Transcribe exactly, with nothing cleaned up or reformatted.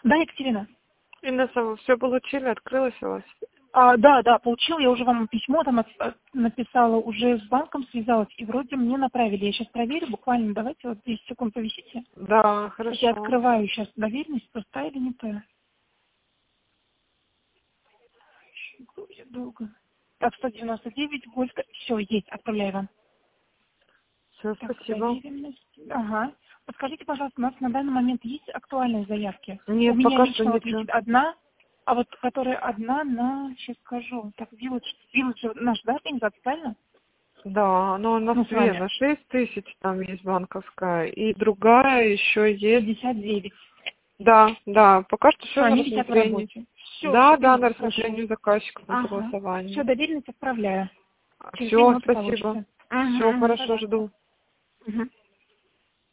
Да, Екатерина. Инесса, вы все получили, открылось у вас? А, да, да, получил, я уже вам письмо там от- от- написала, уже с банком связалась, и вроде мне направили. Я сейчас проверю, буквально, давайте вот десять секунд повисите. Да, Я хорошо. открываю сейчас доверенность, простая или не та. Ой, долго. Так, сто девяносто девять, Гольф, все, есть, отправляю вам. Все, Так, спасибо. доверенность, ага. Подскажите, пожалуйста, у нас на данный момент есть актуальные заявки? У Нет, меня пока что лично вот ничего. висит одна, а вот которая одна на, сейчас скажу, так, Village, Village наш, да, организация, правильно? Да, но у нас Ну, с две, вами. на шесть тысяч там есть банковская, и другая еще есть. пятьдесят девять. Да, да, пока что Все, все на они висят в рассмотрении. работе. Все, Да, да, на супер, хорошо. рассмотрении заказчика на Ага. Все, согласование. доверенность отправляю. Через две Все, минуты спасибо. получится. Угу, Все, угу, хорошо, пожалуйста. жду. Угу.